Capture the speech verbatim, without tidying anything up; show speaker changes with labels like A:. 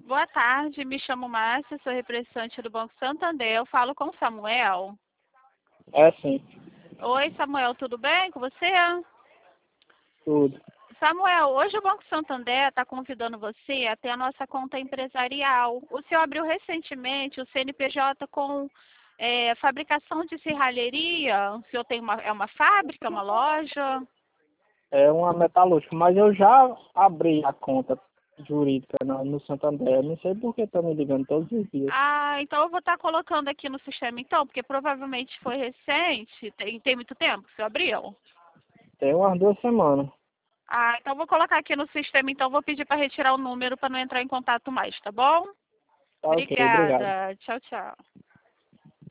A: Boa tarde, me chamo Márcia, sou representante do Banco Santander. Eu falo com o Samuel.
B: É sim,
A: Oi, Samuel, tudo bem com você?
B: tudo.
A: Samuel, hoje o Banco Santander está convidando você a ter a nossa conta empresarial. O senhor abriu recentemente o C N P J com é, fabricação de serralheria. O senhor tem uma, é uma fábrica, uma loja?
B: É uma metalúrgica, mas eu já abri a conta jurídica no, no Santander. Eu não sei por que estão me ligando todos os dias.
A: Ah, então eu vou estar colocando aqui no sistema então, porque provavelmente foi recente. Tem, tem muito tempo que o senhor abriu?
B: Tem umas duas semanas.
A: Ah, então vou colocar aqui no sistema, então vou pedir para retirar o número para não entrar em contato mais, tá bom?
B: Tá ok, obrigado.
A: Obrigada. Tchau, tchau.